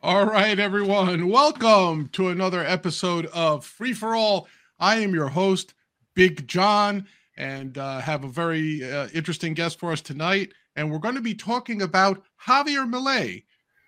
All right, everyone. Welcome to another episode of Free for All. I am your host, Big John, and have a very interesting guest for us tonight. And we're going to be talking about Javier Milei,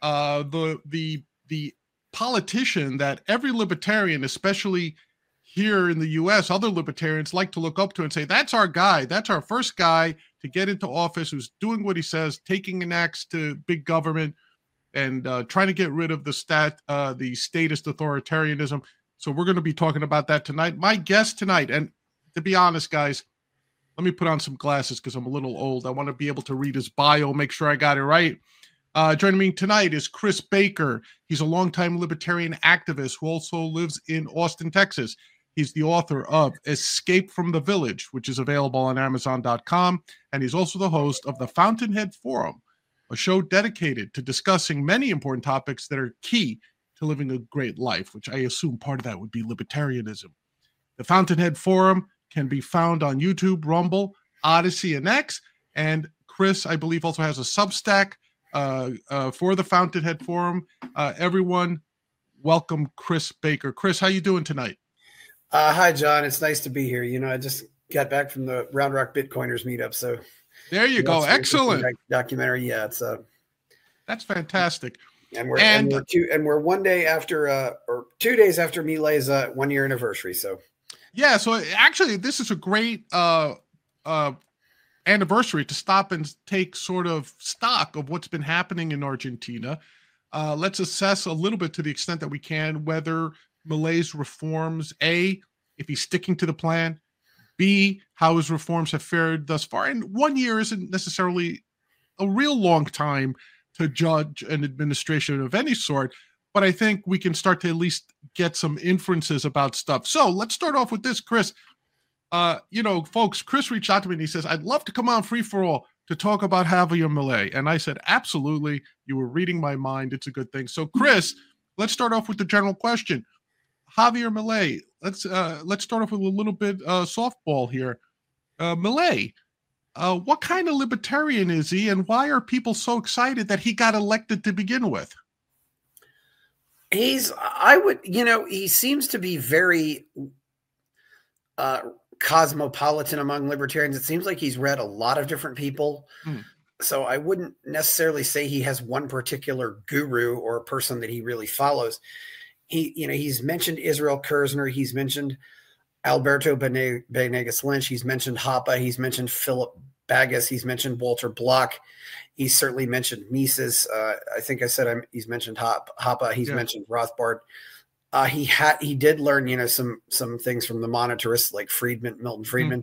the politician that every libertarian, especially here in the U.S., other libertarians like to look up to and say, "That's our guy. That's our first guy to get into office who's doing what he says, taking an axe to big government." And trying to get rid of the statist authoritarianism. So we're going to be talking about that tonight. My guest tonight, and to be honest, guys, let me put on some glasses because I'm a little old. I want to be able to read his bio, make sure I got it right. Joining me tonight is Chris Baker. He's a longtime libertarian activist who also lives in Austin, Texas. He's the author of Escape from the Village, which is available on Amazon.com. And he's also the host of the Fountainhead Forum, a show dedicated to discussing many important topics that are key to living a great life, which I assume part of that would be libertarianism. The Fountainhead Forum can be found on YouTube, Rumble, Odyssey, and X. And Chris, I believe, also has a Substack for the Fountainhead Forum. Everyone, welcome Chris Baker. Chris, how you doing tonight? Hi, John. It's nice to be here. I just got back from the Round Rock Bitcoiners meetup, so... There you go. Excellent documentary. Yeah, it's that's fantastic. And we're 1 day after or 2 days after Milei's 1 year anniversary. So yeah, so actually this is a great anniversary to stop and take sort of stock of what's been happening in Argentina. Let's assess a little bit to the extent that we can whether Milei's reforms, A, if he's sticking to the plan, B, how his reforms have fared thus far. And 1 year isn't necessarily a real long time to judge an administration of any sort, but I think we can start to at least get some inferences about stuff. So let's start off with this, Chris. Folks, Chris reached out to me and he says, "I'd love to come on Free for All to talk about Javier Milei." And I said, absolutely. You were reading my mind. It's a good thing. So Chris, let's start off with the general question. Javier Milei, let's start off with a little bit softball here. Milei, what kind of libertarian is he, and why are people so excited that he got elected to begin with? He seems to be very cosmopolitan among libertarians. It seems like he's read a lot of different people. So I wouldn't necessarily say he has one particular guru or a person that he really follows. He's mentioned Israel Kirzner. He's mentioned Alberto Benegas Lynch. He's mentioned Hoppe. He's mentioned Philip Bagas. He's mentioned Walter Block. He's certainly mentioned Mises. I think I said he's mentioned Hoppe. He's mentioned Rothbard. He did learn, some things from the monetarists like Milton Friedman.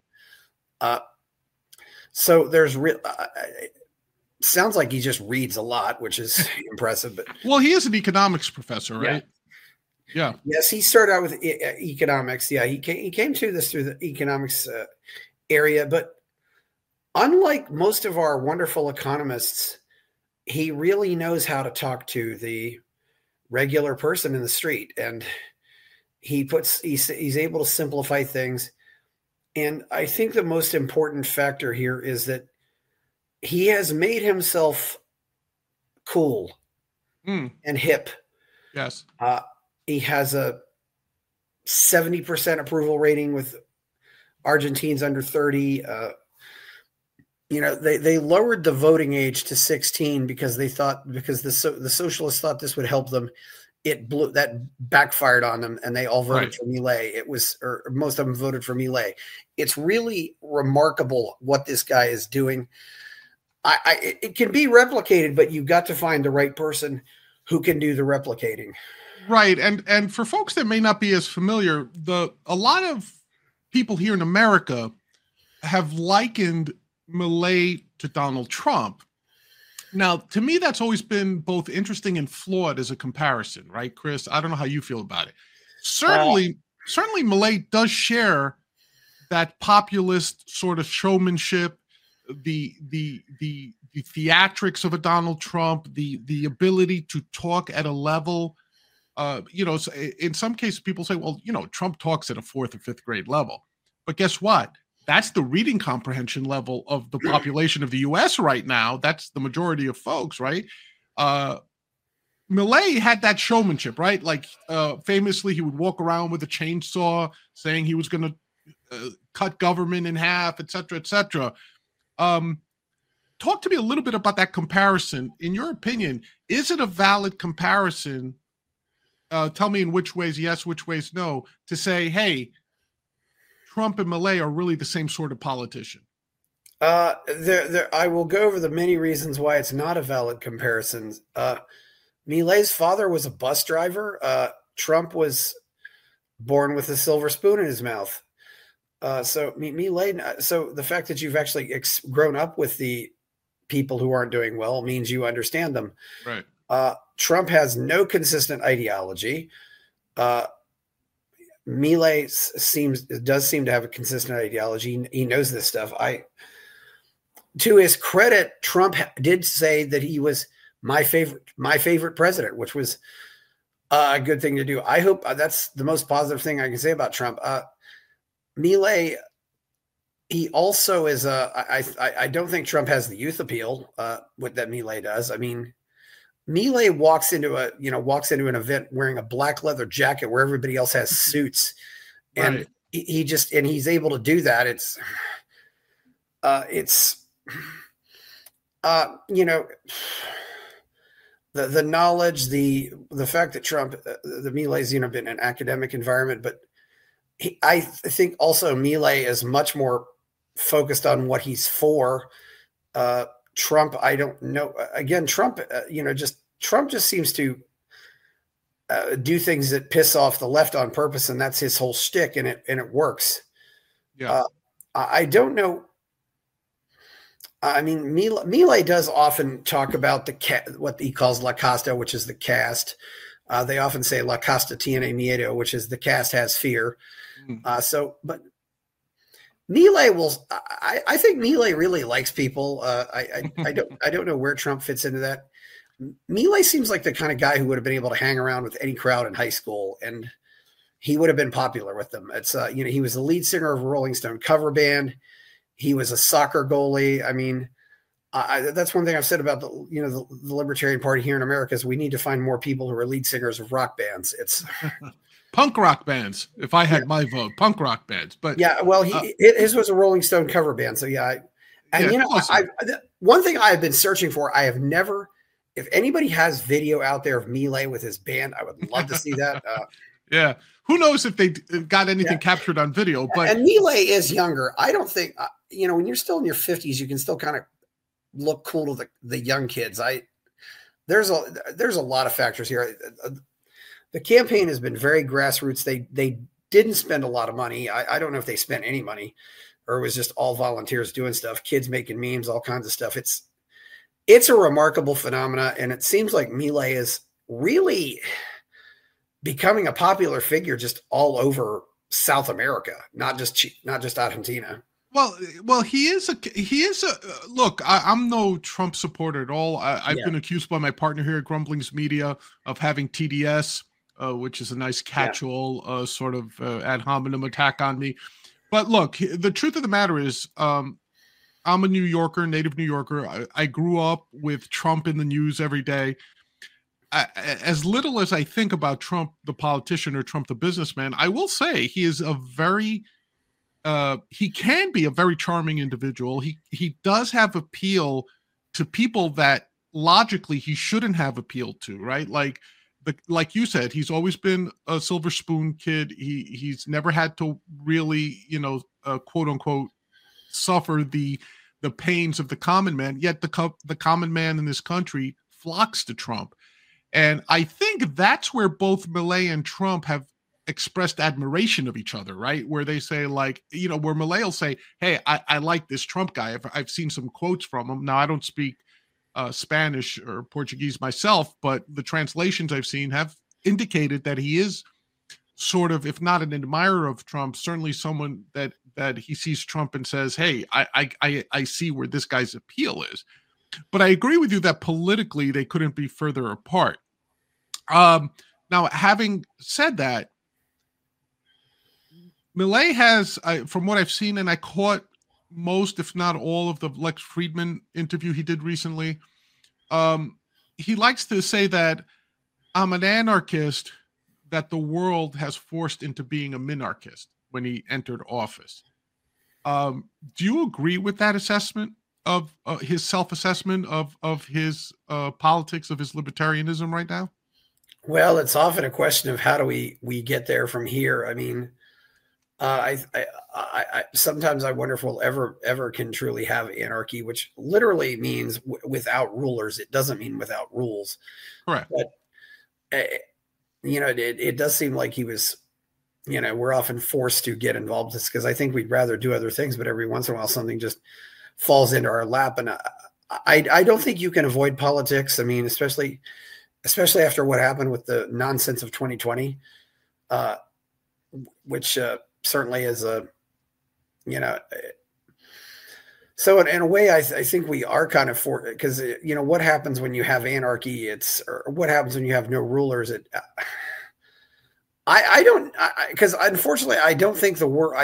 So there's sounds like he just reads a lot, which is impressive. But well, he is an economics professor, right? Yeah. Yes, he started out with economics. Yeah, he came to this through the economics area. But unlike most of our wonderful economists, he really knows how to talk to the regular person in the street, and he's able to simplify things. And I think the most important factor here is that he has made himself cool and hip. Yes. He has a 70% approval rating with Argentines under 30. They lowered the voting age to 16 because the socialists thought this would help them. That backfired on them, and they all voted for Milei. Most of them voted for Milei. It's really remarkable what this guy is doing. It can be replicated, but you've got to find the right person who can do the replicating. Right. And for folks that may not be as familiar, a lot of people here in America have likened Milei to Donald Trump. Now, to me, that's always been both interesting and flawed as a comparison, right, Chris? I don't know how you feel about it. Certainly Milei does share that populist sort of showmanship, the theatrics of a Donald Trump, the ability to talk at a level. In some cases, people say, well, Trump talks at a 4th or 5th grade level. But guess what? That's the reading comprehension level of the population of the U.S. right now. That's the majority of folks, right? Milei had that showmanship, right? Like famously, he would walk around with a chainsaw saying he was going to cut government in half, et cetera, et cetera. Talk to me a little bit about that comparison. In your opinion, is it a valid comparison? Tell me in which ways yes, which ways no, to say, hey, Trump and Milei are really the same sort of politician. I will go over the many reasons why it's not a valid comparison. Milei's father was a bus driver. Trump was born with a silver spoon in his mouth. So Milei, so the fact that you've actually grown up with the people who aren't doing well means you understand them. Right. Trump has no consistent ideology. Milei does seem to have a consistent ideology. He knows this stuff. To his credit, Trump did say that he was my favorite president, which was a good thing to do. I hope that's the most positive thing I can say about Trump. Milei, he also is I don't think Trump has the youth appeal what that Milei does. I mean, Milei walks into an event wearing a black leather jacket where everybody else has suits, and right. He's able to do that. The knowledge, the fact that Trump, the Milei's, been in an academic environment, but I think also Milei is much more focused on what he's for. Trump, I don't know. Again, Trump, Trump just seems to do things that piss off the left on purpose, and that's his whole shtick, and it works. Yeah, I don't know. I mean, Milei does often talk about what he calls La Casta, which is the caste. They often say La Casta tiene miedo, which is the caste has fear. But Milei will. I think Milei really likes people. I don't know where Trump fits into that. Milei seems like the kind of guy who would have been able to hang around with any crowd in high school, and he would have been popular with them. It's he was the lead singer of a Rolling Stone cover band. He was a soccer goalie. I mean, that's one thing I've said about the Libertarian Party here in America is we need to find more people who are lead singers of rock bands. It's punk rock bands. If I had my vote, punk rock bands. But yeah, well, his was a Rolling Stone cover band. So yeah, awesome. One thing I've been searching for, I have never. If anybody has video out there of Milei with his band, I would love to see that. Yeah. Who knows if they got anything captured on video, but and Milei is younger. I don't think, when you're still in your 50s, you can still kind of look cool to the young kids. There's a lot of factors here. The campaign has been very grassroots. They didn't spend a lot of money. I don't know if they spent any money or it was just all volunteers doing stuff, kids making memes, all kinds of stuff. It's a remarkable phenomena. And it seems like Milei is really becoming a popular figure just all over South America, not just Argentina. Well, he is a look. I'm no Trump supporter at all. I've been accused by my partner here at Grumblings Media of having TDS, which is a nice catch-all sort of ad hominem attack on me. But look, the truth of the matter is, I'm a New Yorker, native New Yorker. I grew up with Trump in the news every day. As little as I think about Trump, the politician, or Trump, the businessman, I will say he is he can be a very charming individual. He does have appeal to people that logically he shouldn't have appealed to, right? Like you said, he's always been a silver spoon kid. He's never had to really, quote unquote, suffer the pains of the common man. Yet the common man in this country flocks to Trump. And I think that's where both Milei and Trump have expressed admiration of each other, right? Where they say, like, where Milei will say, hey, I like this Trump guy. I've seen some quotes from him. Now, I don't speak Spanish or Portuguese myself, but the translations I've seen have indicated that he is sort of, if not an admirer of Trump, certainly someone that he sees Trump and says, hey, I see where this guy's appeal is. But I agree with you that politically they couldn't be further apart. Now, having said that, Milei has, from what I've seen, and I caught most, if not all, of the Lex Friedman interview he did recently, he likes to say that I'm an anarchist that the world has forced into being a minarchist when he entered office. Do you agree with that assessment of his self-assessment of his politics, of his libertarianism right now? Well, it's often a question of how do we get there from here. I mean, I sometimes I wonder if we'll ever can truly have anarchy, which literally means without rulers. It doesn't mean without rules. Correct. But it does seem like he was. We're often forced to get involved in this because I think we'd rather do other things, but every once in a while something just falls into our lap, and I don't think you can avoid politics. I mean, especially after what happened with the nonsense of 2020, which certainly is so in a way, I think we are kind of for, because what happens when you have anarchy? Or what happens when you have no rulers? I don't, because unfortunately, I don't think the word.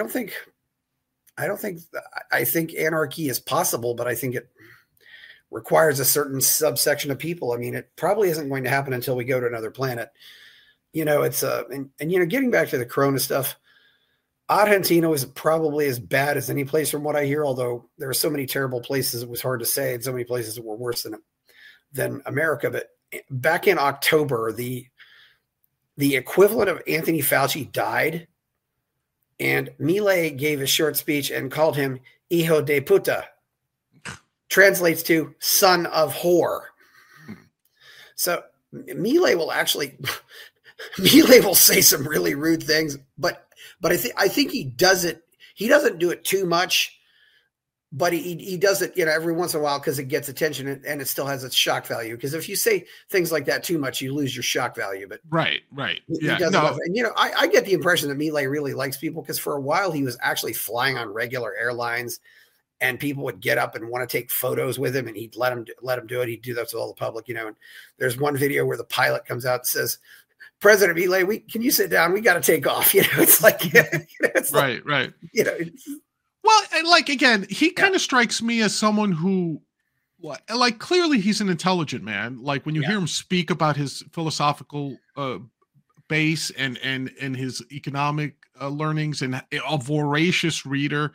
I think anarchy is possible, but I think it requires a certain subsection of people. I mean, it probably isn't going to happen until we go to another planet. It's getting back to the Corona stuff, Argentina is probably as bad as any place from what I hear, although there are so many terrible places it was hard to say, and so many places that were worse than America. But back in October, the equivalent of Anthony Fauci died, and Milei gave a short speech and called him hijo de puta. Translates to son of whore. So Milei will say some really rude things, but I think he does it. He doesn't do it too much, but he does it, every once in a while because it gets attention and it still has its shock value. Because if you say things like that too much, you lose your shock value. But right, yeah, no. And I get the impression that Milei really likes people because for a while he was actually flying on regular airlines, and people would get up and want to take photos with him, and he'd let them do it. He'd do that to all the public, And there's one video where the pilot comes out and says, "President Milei, can you sit down? We got to take off." It's like, it's right. Well, and again, he kind of strikes me as someone who, clearly he's an intelligent man. Like when you hear him speak about his philosophical base and his economic learnings, and a voracious reader.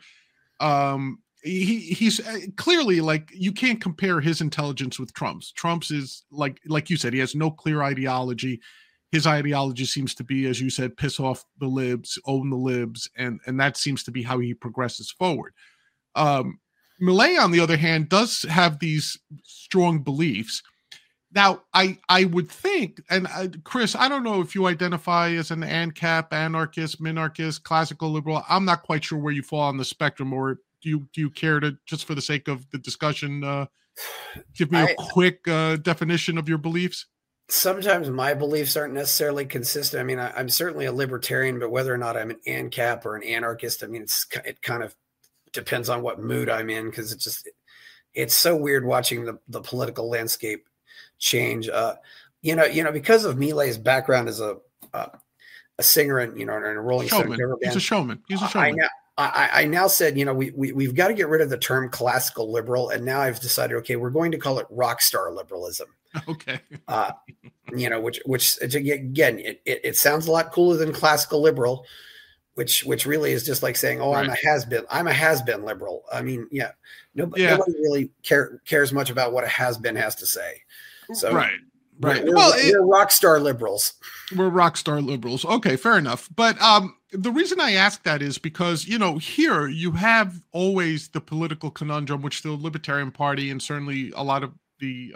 He's clearly, you can't compare his intelligence with Trump's. Trump's is like you said, he has no clear ideology. His ideology seems to be, as you said, piss off the libs, own the libs, and that seems to be how he progresses forward. Milei, on the other hand, does have these strong beliefs. Now, I would think, and Chris, I don't know if you identify as an ANCAP, anarchist, minarchist, classical liberal. I'm not quite sure where you fall on the spectrum, or do you care to, just for the sake of the discussion, give me a quick definition of your beliefs? Sometimes my beliefs aren't necessarily consistent. I mean, I'm certainly a libertarian, but whether or not I'm an ANCAP or an anarchist, I mean, it kind of depends on what mood I'm in, because it's so weird watching the political landscape change. Because of Milei's background as a singer and and a Rolling Stone cover band. He's a showman. I now said, we've got to get rid of the term classical liberal. And now I've decided, okay, we're going to call it rock star liberalism. Okay. Which again, it sounds a lot cooler than classical liberal, which really is just like saying, oh, right. I'm a has-been liberal. I mean, nobody really cares much about what a has-been has to say. So right. We're rock star liberals. We're rock star liberals. Okay, fair enough. But the reason I ask that is because, here you have always the political conundrum, which the Libertarian Party and certainly a lot of the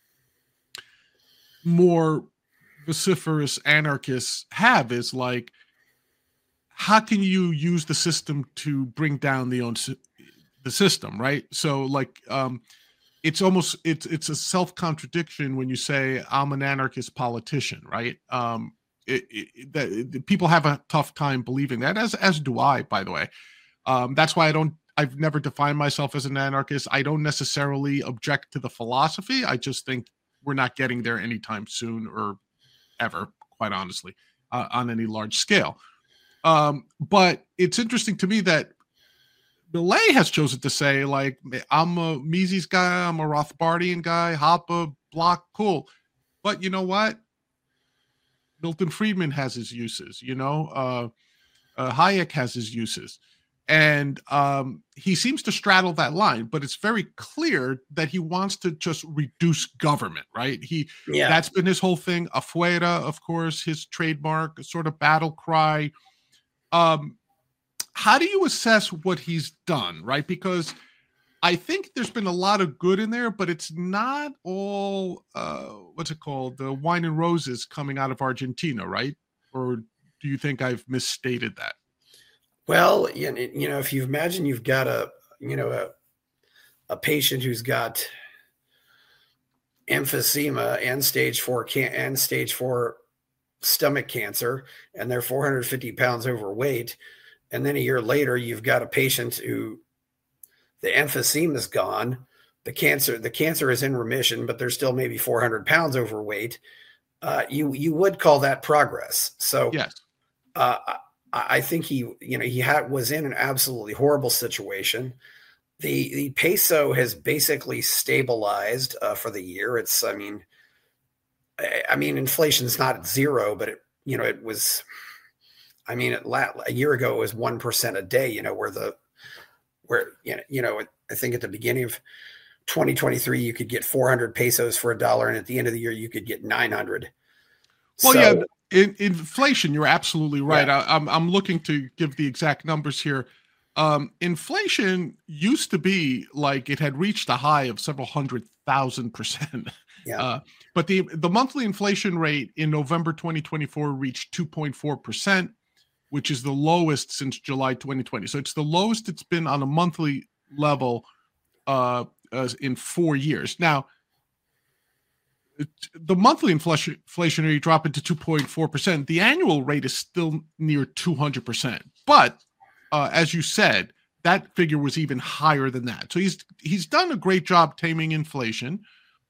more vociferous anarchists have, is how can you use the system to bring down the system, right? So it's almost it's a self-contradiction when you say I'm an anarchist politician, right? People have a tough time believing that, as do I, by the way. That's why I've never defined myself as an anarchist. I don't necessarily object to the philosophy. I just think we're not getting there anytime soon, or ever, quite honestly, on any large scale. But it's interesting to me that Milei has chosen to say, I'm a Mises guy, I'm a Rothbardian guy, Hoppe, Block, cool. But you know what? Milton Friedman has his uses, Hayek has his uses. And he seems to straddle that line, but it's very clear that he wants to just reduce government, right? That's been his whole thing. Afuera, of course, his trademark, sort of battle cry. How do you assess what he's done, right? Because I think there's been a lot of good in there, but it's not all, what's it called? The wine and roses coming out of Argentina, right? Or do you think I've misstated that? Well, if you imagine you've got a patient who's got emphysema and stage 4 stomach cancer, and they're 450 pounds overweight, and then a year later you've got a patient who the emphysema is gone, the cancer is in remission, but they're still maybe 400 pounds overweight. You would call that progress. So yes. I think he was in an absolutely horrible situation. The peso has basically stabilized for the year. Inflation's not at zero, but it was. A year ago it was 1% a day. I think at the beginning of 2023 you could get 400 pesos for $1, and at the end of the year you could get 900. Well, inflation, you're absolutely right. Yeah. I'm looking to give the exact numbers here. Inflation used to be like it had reached a high of several 100,000%. Yeah. But the monthly inflation rate in November 2024 reached 2.4%, which is the lowest since July 2020. So it's the lowest it's been on a monthly level in 4 years. Now, the monthly inflation rate dropped into 2.4%. The annual rate is still near 200%. But as you said, that figure was even higher than that. So he's done a great job taming inflation.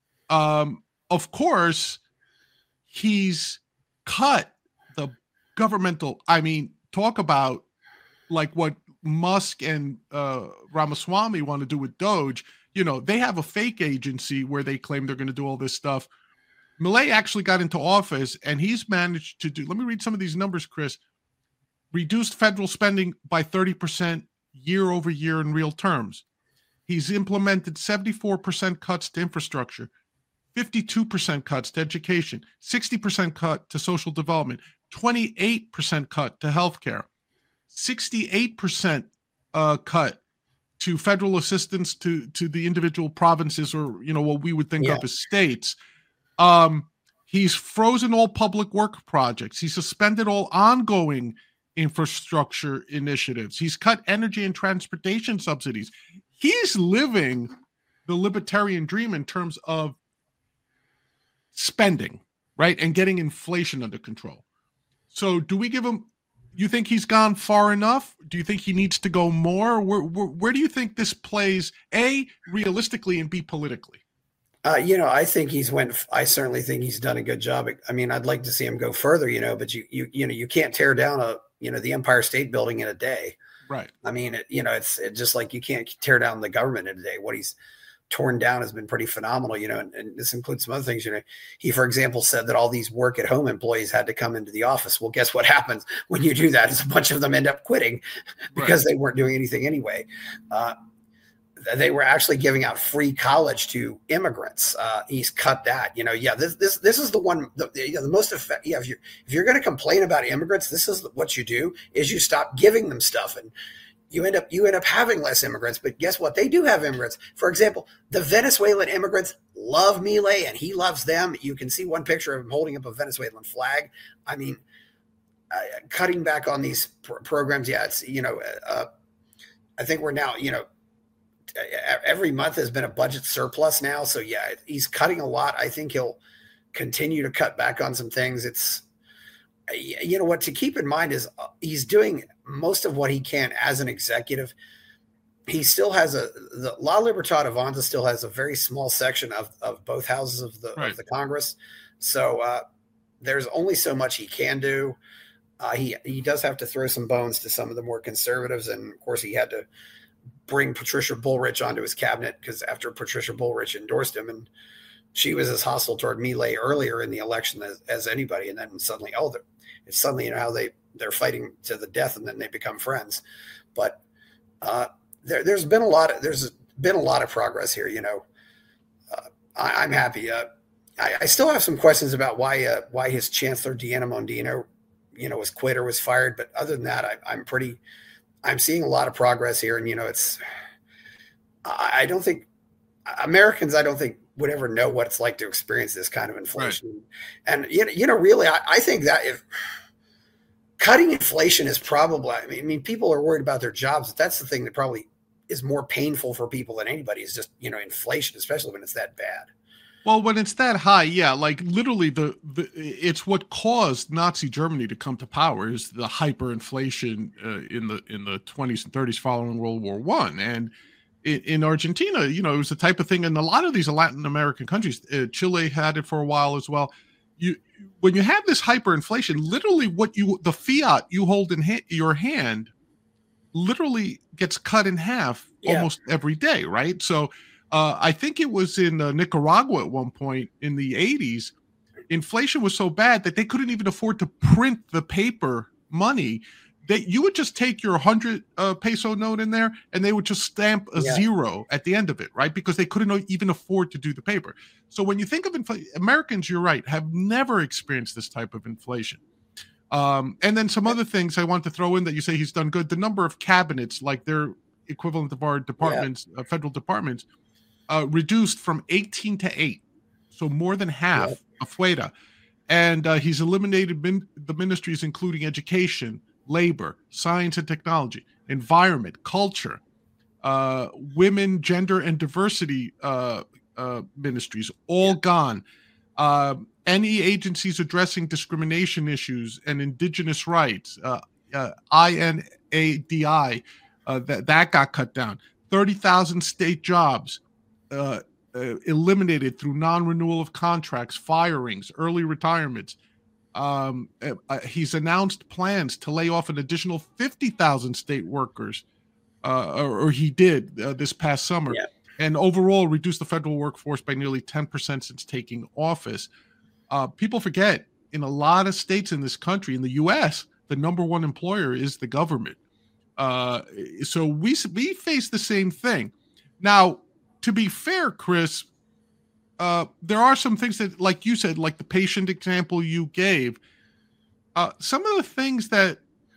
Of course, he's cut the governmental. Talk about like what Musk and Ramaswamy want to do with Doge. They have a fake agency where they claim they're going to do all this stuff. Milei actually got into office, and he's managed to do, let me read some of these numbers, Chris, reduced federal spending by 30% year over year in real terms. He's implemented 74% cuts to infrastructure, 52% cuts to education, 60% cut to social development, 28% cut to healthcare, 68% cut to federal assistance to the individual provinces, or what we would think of as states. He's frozen all public work projects. He suspended all ongoing infrastructure initiatives. He's cut energy and transportation subsidies. He's living the libertarian dream in terms of spending, right? And getting inflation under control. So do we give him, you think he's gone far enough? Do you think he needs to go more? Where do you think this plays, A, realistically, and B, politically? I certainly think he's done a good job. I'd like to see him go further, but you can't tear down the Empire State Building in a day. Right. It's just like you can't tear down the government in a day. What he's torn down has been pretty phenomenal, and this includes some other things. He, for example, said that all these work at home employees had to come into the office. Well, guess what happens when you do that is a bunch of them end up quitting because they weren't doing anything anyway. They were actually giving out free college to immigrants. He's cut that, this is the one, the most effective. Yeah. If you're going to complain about immigrants, this is what you do is you stop giving them stuff, and you end up having less immigrants. But guess what? They do have immigrants. For example, the Venezuelan immigrants love Milei and he loves them. You can see one picture of him holding up a Venezuelan flag. Cutting back on these programs. Yeah. It's, I think we're now, every month has been a budget surplus now. So yeah, he's cutting a lot. I think he'll continue to cut back on some things. It's, what to keep in mind is he's doing most of what he can as an executive. He still has the La Libertad Avanza still has a very small section of both houses of the Congress. So there's only so much he can do. He does have to throw some bones to some of the more conservatives. And of course he had to bring Patricia Bullrich onto his cabinet because after Patricia Bullrich endorsed him, and she was as hostile toward Milei earlier in the election as anybody, and then suddenly, it's suddenly, how they're fighting to the death, and then they become friends. But there's been a lot of progress here. I'm happy. I still have some questions about why his chancellor Deanna Mondino, was quit or was fired. But other than that, I'm seeing a lot of progress here, and I don't think Americans would ever know what it's like to experience this kind of inflation. Right. And really, I think that if cutting inflation is probably, I mean, people are worried about their jobs. But that's the thing that probably is more painful for people than anybody, is just inflation, especially when it's that bad. Well, when it's that high, yeah, like literally it's what caused Nazi Germany to come to power, is the hyperinflation in the 20s and 30s following World War I. And in Argentina, it was the type of thing, and a lot of these Latin American countries, Chile had it for a while as well. When you have this hyperinflation, literally the fiat you hold in your hand literally gets cut in half almost every day, right? So I think it was in Nicaragua at one point in the 80s, inflation was so bad that they couldn't even afford to print the paper money. That you would just take your 100 peso note in there, and they would just stamp a zero at the end of it, right? Because they couldn't even afford to do the paper. So when you think of inflation, Americans, you're right, have never experienced this type of inflation. And then some other things I want to throw in that you say he's done good. The number of cabinets, like their equivalent of our departments, federal departments, reduced from 18 to 8. So more than half, afuera. And he's eliminated the ministries, including education, labor, science and technology, environment, culture, women, gender, and diversity ministries, all gone. Any agencies addressing discrimination issues and indigenous rights, INADI, that got cut down. 30,000 state jobs eliminated through non-renewal of contracts, firings, early retirements. He's announced plans to lay off an additional 50,000 state workers, or he did this past summer, and overall reduced the federal workforce by nearly 10% since taking office. People forget, in a lot of states in this country, in the U.S., the number one employer is the government. So we face the same thing. Now, to be fair, Chris, there are some things that, like you said, like the patient example you gave, some of the things that,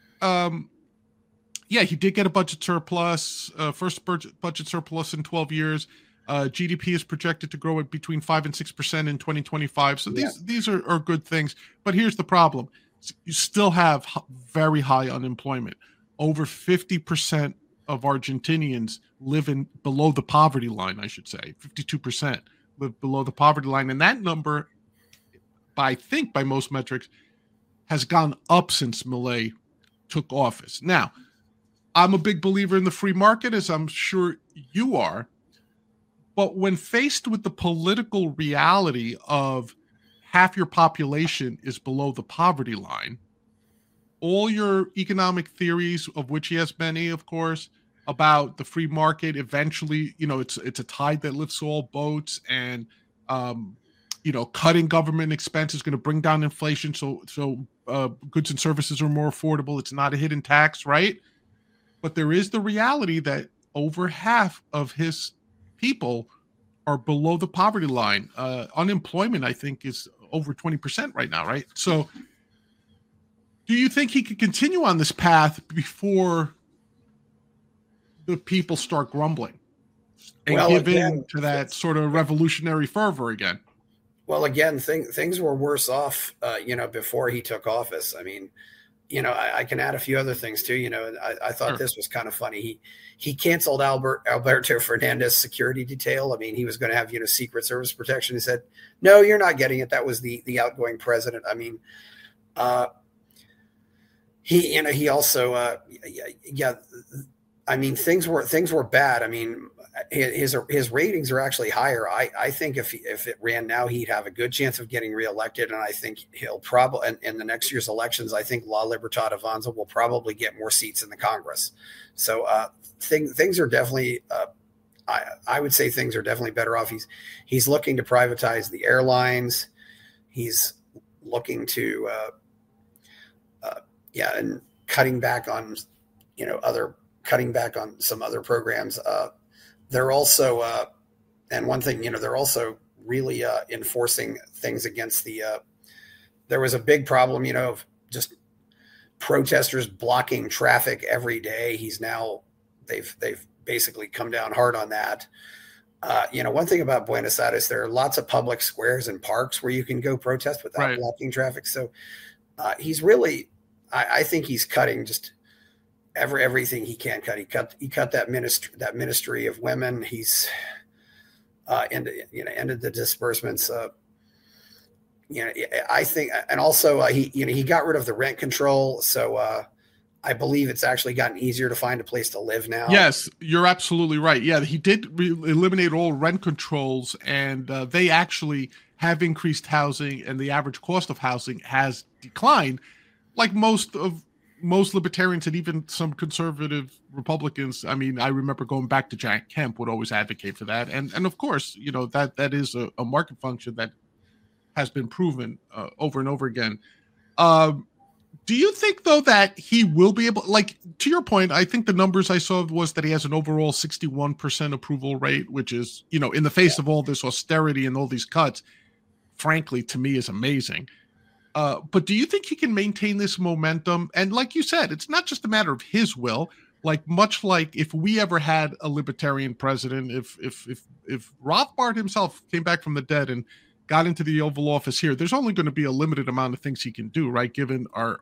he did get a budget surplus, first budget surplus in 12 years. GDP is projected to grow at between 5 and 6% in 2025. So these are good things. But here's the problem. You still have very high unemployment. Over 50% of Argentinians live below the poverty line, I should say. 52% live below the poverty line. And that number, I think by most metrics, has gone up since Milei took office. Now, I'm a big believer in the free market, as I'm sure you are. But when faced with the political reality of half your population is below the poverty line, all your economic theories, of which he has many, of course, about the free market, eventually, it's a tide that lifts all boats, and cutting government expense is going to bring down inflation, so goods and services are more affordable. It's not a hidden tax, right? But there is the reality that over half of his people are below the poverty line. Unemployment, I think, is over 20% right now, right? So do you think he could continue on this path before the people start grumbling and give in to that sort of revolutionary fervor again? Well, again, things were worse off, before he took office. I mean, I can add a few other things too. I thought this was kind of funny. He canceled Alberto Fernandez security detail. I mean, he was going to have, Secret Service protection. He said, no, you're not getting it. That was the outgoing president. I mean, he also, I mean, things were bad. I mean, his ratings are actually higher. I think if it ran now, he'd have a good chance of getting reelected. And I think he'll probably, in the next year's elections, I think La Libertad Avanza will probably get more seats in the Congress. So things are definitely I would say things are definitely better off. He's looking to privatize the airlines. He's looking to, and cutting back on, cutting back on some other programs. They're also, and one thing, they're also really enforcing things against there was a big problem, of just protesters blocking traffic every day. They've basically come down hard on that. One thing about Buenos Aires, there are lots of public squares and parks where you can go protest without blocking traffic. So he's really, I think he's cutting just everything he can cut. He cut that ministry of women. He's ended the disbursements. I think, and also he got rid of the rent control. So I believe it's actually gotten easier to find a place to live now. Yes, you're absolutely right. Yeah, he did eliminate all rent controls, and they actually have increased housing, and the average cost of housing has declined. Like most libertarians and even some conservative Republicans. I mean, I remember going back to Jack Kemp would always advocate for that. And of course, that is a market function that has been proven over and over again. Do you think, though, that he will be able, like, to your point, I think the numbers I saw was that he has an overall 61% approval rate, which is, in the face of all this austerity and all these cuts, frankly, to me is amazing. But do you think he can maintain this momentum? And like you said, it's not just a matter of his will. Like, much like if we ever had a libertarian president, if Rothbard himself came back from the dead and got into the Oval Office here, there's only going to be a limited amount of things he can do, right? Given the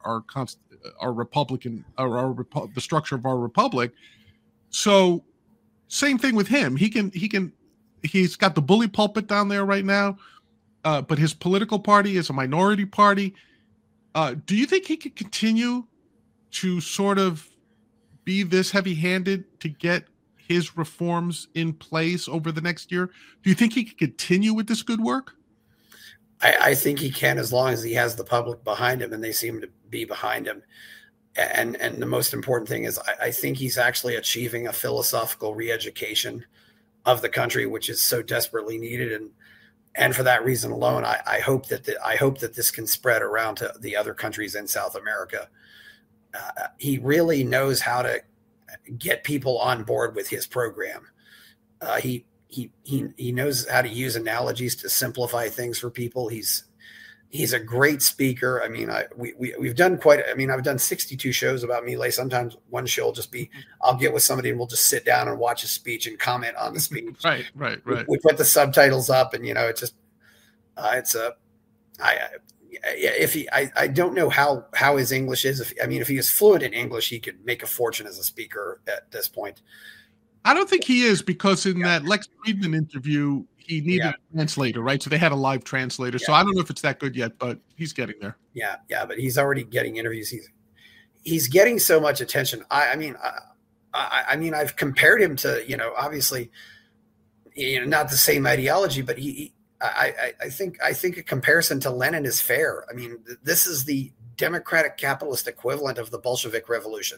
structure of our republic. So same thing with him. He's got the bully pulpit down there right now. But his political party is a minority party. Do you think he could continue to sort of be this heavy-handed to get his reforms in place over the next year? Do you think he could continue with this good work? I think he can, as long as he has the public behind him, and they seem to be behind him. And the most important thing is I think he's actually achieving a philosophical re-education of the country, which is so desperately needed. And for that reason alone, I hope that this can spread around to the other countries in South America. He really knows how to get people on board with his program. He knows how to use analogies to simplify things for people. He's a great speaker. I mean, we've done I've done 62 shows about Milei. Sometimes one show will just be, I'll get with somebody and we'll just sit down and watch a speech and comment on the speech. Right. We put the subtitles up, and I don't know how his English is. If he was fluent in English, he could make a fortune as a speaker at this point. I don't think he is, because in that Lex Friedman interview, he needed a translator, right? So they had a live translator. Yeah. So I don't know if it's that good yet, but he's getting there. Yeah, but he's already getting interviews. He's getting so much attention. I've compared him to, obviously, not the same ideology, but I think a comparison to Lenin is fair. I mean, this is the democratic capitalist equivalent of the Bolshevik Revolution.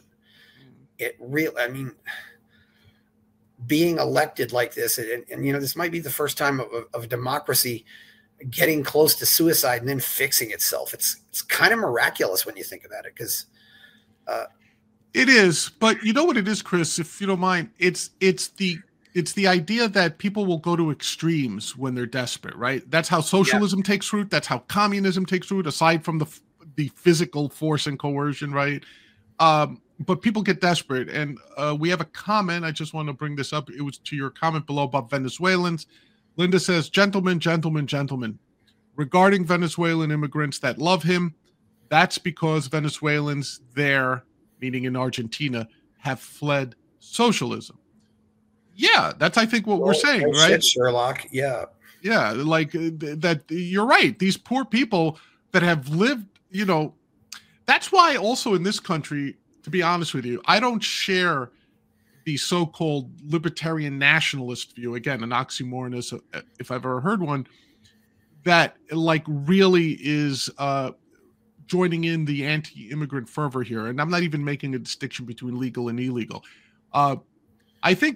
Being elected like this, and this might be the first time of democracy getting close to suicide and then fixing itself. It's kind of miraculous when you think about it, because it is. But you know what it is, Chris, if you don't mind, it's the idea that people will go to extremes when they're desperate, right? That's how socialism takes root. That's how communism takes root, aside from the physical force and coercion, right? But people get desperate, and we have a comment. I just want to bring this up. It was to your comment below about Venezuelans. Linda says, gentlemen, regarding Venezuelan immigrants that love him, that's because Venezuelans there, meaning in Argentina, have fled socialism. Yeah, that's, I think, what we're saying, right? Shit, Sherlock. Yeah, like that. You're right. These poor people that have lived, that's why also in this country, to be honest with you, I don't share the so-called libertarian nationalist view. Again, an oxymoron is, if I've ever heard one, that like really is joining in the anti-immigrant fervor here. And I'm not even making a distinction between legal and illegal. I think,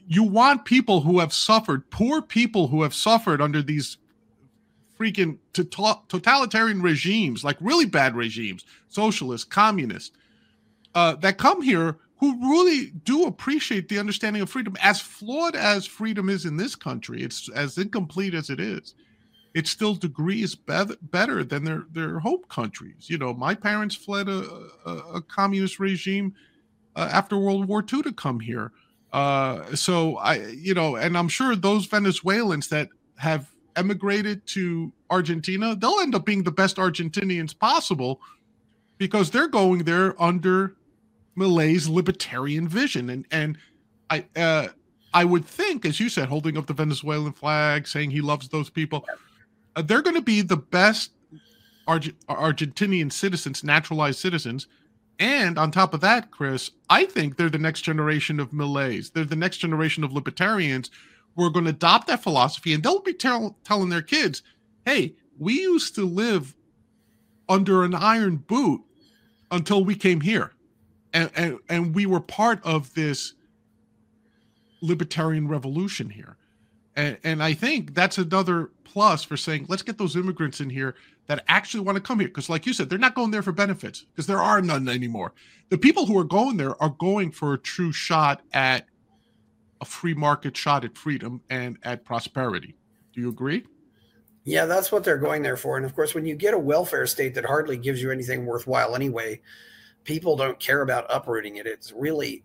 you want people who have suffered, poor people who have suffered under these freaking totalitarian regimes, like really bad regimes, socialist, communist, that come here who really do appreciate the understanding of freedom. As flawed as freedom is in this country, it's as incomplete as it is. It's still degrees better than their home countries. You know, my parents fled a communist regime after World War II to come here. So and I'm sure those Venezuelans that have emigrated to Argentina, they'll end up being the best Argentinians possible because they're going there under Milei's libertarian vision. And I would think, as you said, holding up the Venezuelan flag, saying he loves those people, they're going to be the best Argentinian citizens, naturalized citizens. And on top of that, Chris, I think they're the next generation of Mileis. They're the next generation of libertarians who are going to adopt that philosophy, and they'll be telling their kids, hey, we used to live under an iron boot until we came here. And we were part of this libertarian revolution here. And I think that's another plus for saying, let's get those immigrants in here that actually want to come here. Because like you said, they're not going there for benefits because there are none anymore. The people who are going there are going for a true shot at a free market, shot at freedom and at prosperity. Do you agree? Yeah, that's what they're going there for. And of course, when you get a welfare state that hardly gives you anything worthwhile anyway, people don't care about uprooting it. It's really,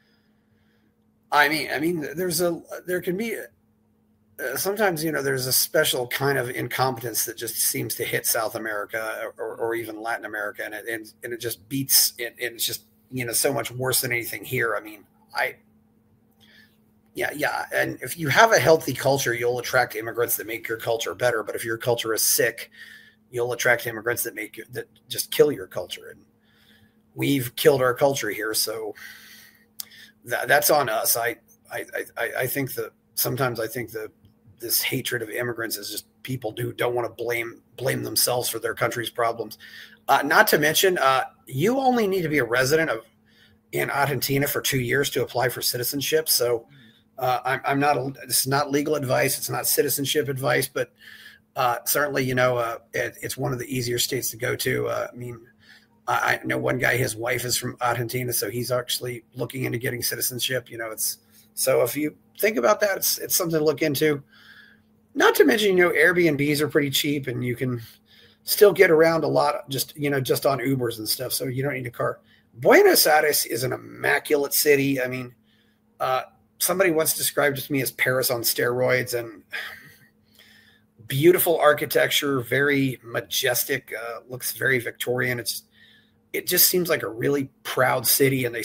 I mean, there can be sometimes, there's a special kind of incompetence that just seems to hit South America or even Latin America. And it just beats it. And it's just, so much worse than anything here. I mean, yeah. And if you have a healthy culture, you'll attract immigrants that make your culture better. But if your culture is sick, you'll attract immigrants that just kill your culture. And we've killed our culture here. So that's on us. I think that sometimes I think that this hatred of immigrants is just people who don't want to blame themselves for their country's problems. Not to mention, you only need to be a resident in Argentina for 2 years to apply for citizenship. So this is not legal advice. It's not citizenship advice, but certainly, it's one of the easier states to go to. I know one guy, his wife is from Argentina, so he's actually looking into getting citizenship. So if you think about that, it's something to look into. Not to mention, Airbnbs are pretty cheap and you can still get around a lot just on Ubers and stuff. So you don't need a car. Buenos Aires is an immaculate city. I mean, somebody once described it to me as Paris on steroids, and beautiful architecture, very majestic, looks very Victorian. It just seems like a really proud city, and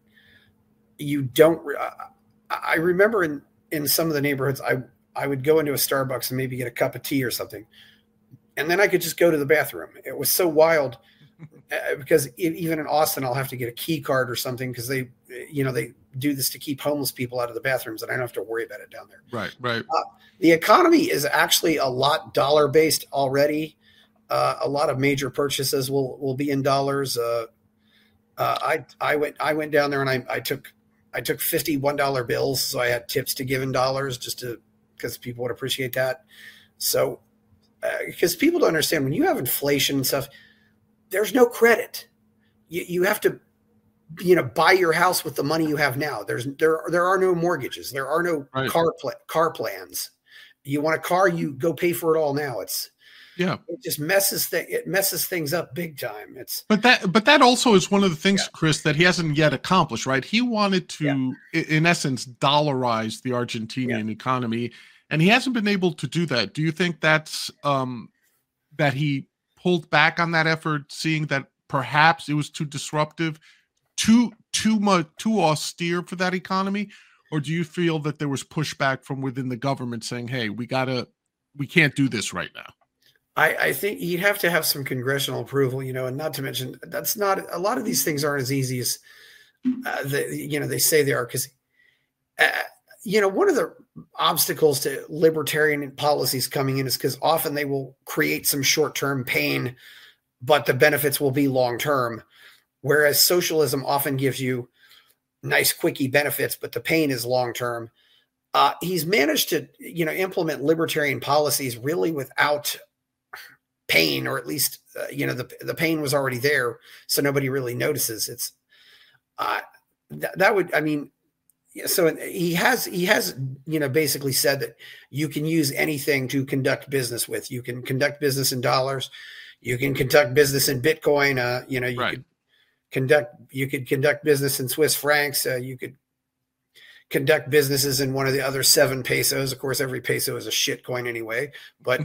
I remember in some of the neighborhoods, I would go into a Starbucks and maybe get a cup of tea or something, and then I could just go to the bathroom. It was so wild because even in Austin, I'll have to get a key card or something because they do this to keep homeless people out of the bathrooms, and I don't have to worry about it down there. Right. The economy is actually a lot dollar-based already. A lot of major purchases will be in dollars. I went down there and I took $51 bills, so I had tips to give in dollars because people would appreciate that. So because people don't understand, when you have inflation and stuff, there's no credit. You have to buy your house with the money you have now. There are no mortgages. There are no car plans. You want a car, you go pay for it all now. It just messes things up big time. But that also is one of the things, Chris, that he hasn't yet accomplished, right? He wanted to, in essence, dollarize the Argentinian economy, and he hasn't been able to do that. Do you think that's that he pulled back on that effort, seeing that perhaps it was too disruptive, too austere for that economy? Or do you feel that there was pushback from within the government saying, hey, we can't do this right now? I think you'd have to have some congressional approval, and not to mention that's not a lot of these things aren't as easy as they say they are. Because one of the obstacles to libertarian policies coming in is because often they will create some short-term pain, but the benefits will be long-term. Whereas socialism often gives you nice, quickie benefits, but the pain is long-term. he's managed to, implement libertarian policies really without pain, or at least, the pain was already there, so nobody really notices. It's that would, I mean, so he has, basically said that you can use anything to conduct business with. You can conduct business in dollars. You can conduct business in Bitcoin. You could conduct business in Swiss francs. You could conduct businesses in one of the other 7 pesos. Of course, every peso is a shit coin anyway, but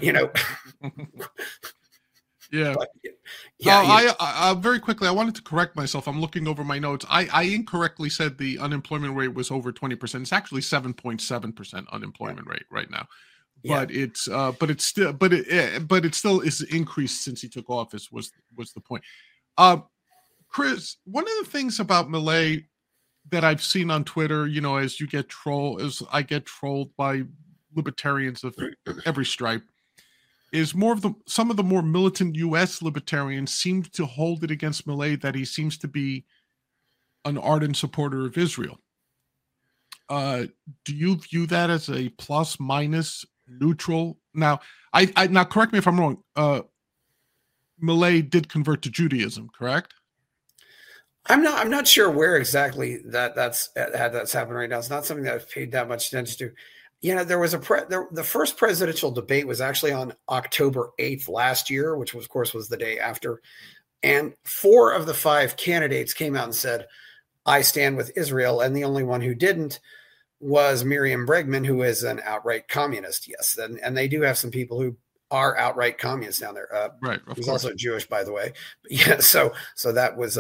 yeah. But, I very quickly, I wanted to correct myself. I'm looking over my notes. I incorrectly said the unemployment rate was over 20%. It's actually 7.7% unemployment rate right now. But it's it still is increased since he took office was the point. Chris, one of the things about Milei that I've seen on Twitter, as I get trolled by libertarians of every stripe, is some of the more militant U.S. libertarians seem to hold it against Milei that he seems to be an ardent supporter of Israel. Do you view that as a plus, minus, neutral? Now, now correct me if I'm wrong. Milei did convert to Judaism, correct? I'm not sure where exactly that's happened right now. It's not something that I've paid that much attention to. There was the first presidential debate was actually on October 8th last year, which of course was the day after. And 4 of the 5 candidates came out and said, "I stand with Israel." And the only one who didn't was Miriam Bregman, who is an outright communist. Yes. And they do have some people who are outright communists down there. Right. He's also Jewish, by the way. But yeah. So that was,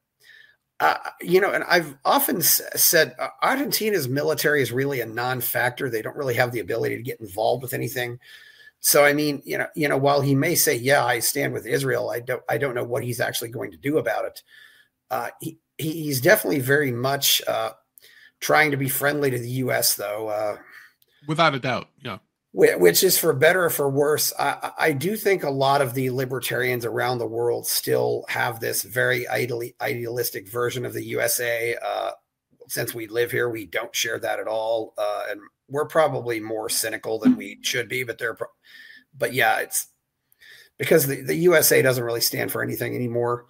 and I've often said Argentina's military is really a non-factor. They don't really have the ability to get involved with anything. So, I mean, while he may say, "Yeah, I stand with Israel," I don't know what he's actually going to do about it. He's definitely very much trying to be friendly to the U.S., though. Without a doubt, yeah. Which is for better or for worse. I do think a lot of the libertarians around the world still have this very idealistic version of the USA. Since we live here, we don't share that at all. And we're probably more cynical than we should be, but yeah, it's because the USA doesn't really stand for anything anymore.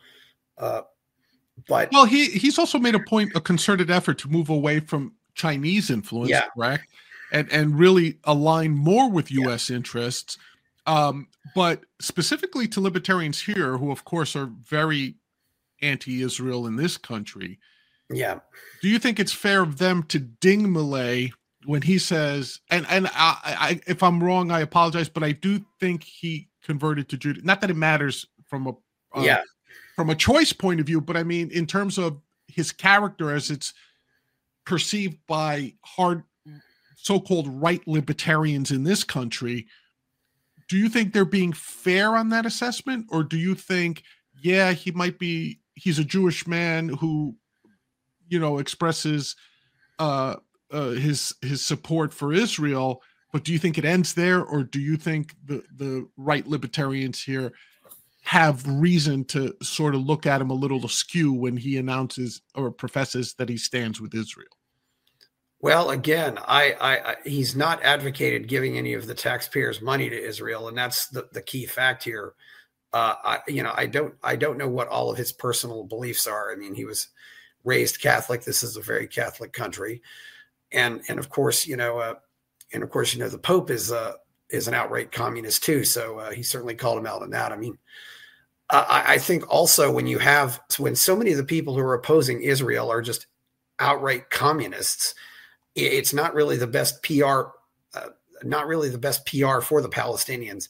But he's also made a concerted effort to move away from Chinese influence, correct? And really align more with U.S. interests. But specifically to libertarians here, who of course are very anti-Israel in this country. Yeah. Do you think it's fair of them to ding Milei when he says, and I if I'm wrong, I apologize, but I do think he converted to Judaism. Not that it matters from a choice point of view, but I mean, in terms of his character as it's perceived by so-called right libertarians in this country, do you think they're being fair on that assessment? Or do you think, he's a Jewish man who, expresses his support for Israel, but do you think it ends there? Or do you think the right libertarians here have reason to sort of look at him a little askew when he announces or professes that he stands with Israel? Well, again, he's not advocated giving any of the taxpayers' money to Israel, and that's the key fact here. I don't know what all of his personal beliefs are. I mean, he was raised Catholic. This is a very Catholic country, and of course, the Pope is an outright communist too. So he certainly called him out on that. I mean, I think also when so many of the people who are opposing Israel are just outright communists, it's not really the best PR, for the Palestinians.